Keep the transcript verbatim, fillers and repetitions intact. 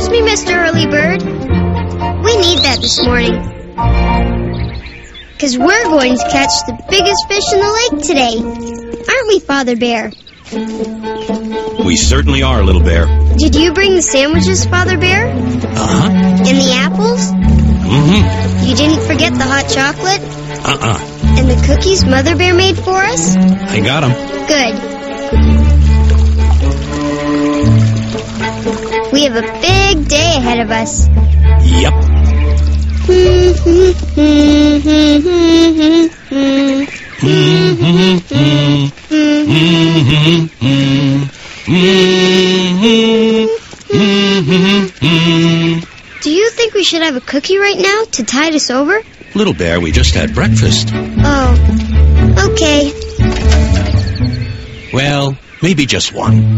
Excuse me, Mister Early Bird. We need that this morning. Because we're going to catch the biggest fish in the lake today. Aren't we, Father Bear? We certainly are, Little Bear. Did you bring the sandwiches, Father Bear? Uh-huh. And the apples? Mm-hmm. You didn't forget the hot chocolate? Uh-uh. And the cookies Mother Bear made for us? I got them. Good. We have a big day ahead of us. Yep. Do you think we should have a cookie right now to tide us over? Little Bear, we just had breakfast. Oh, okay. Well, maybe just one.